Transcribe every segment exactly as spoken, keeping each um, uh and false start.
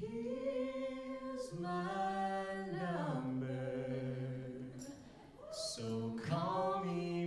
Here's my number, so call me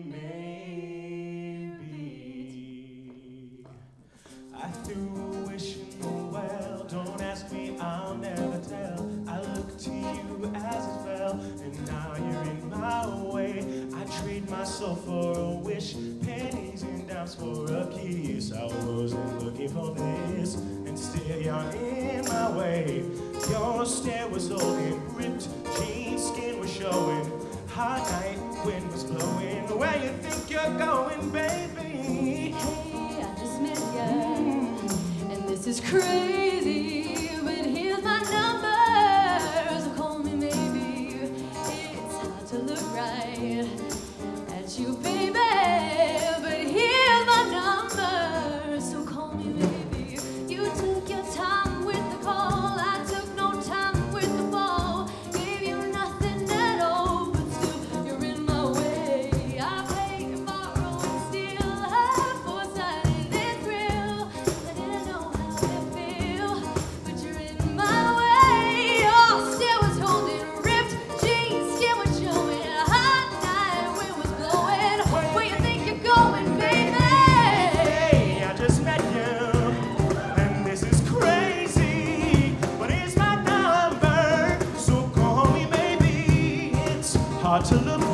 maybe. I threw a wish in the well, don't ask me, I'll never tell. I looked to you as it fell, and now you're in my way. I trade my soul for a wish, pennies and dimes for a kiss. I wasn't looking for this, and still you're in my way. Your stare was holding, ripped jeans, skin was showing. Hot night, wind was blowing. Where you think you're going, baby? Hey, I just met you, and this is crazy, but here's my number, so call me maybe. It's hard to look right at you, baby, but here's my number, so call me maybe. You took your time with the call, I took no time with the ball. Gave you nothing at all, but still you're in my way. I pay and borrow and steal, have foresight and it's real. I didn't know how to feel, but you're in my way. Your stare was holding, ripped jeans, skin was showing. A hot night, wind was blowing. Where you think you're going, baby? Hey, I just met you, and this is crazy, but it's my number, so call me maybe. It's hard to look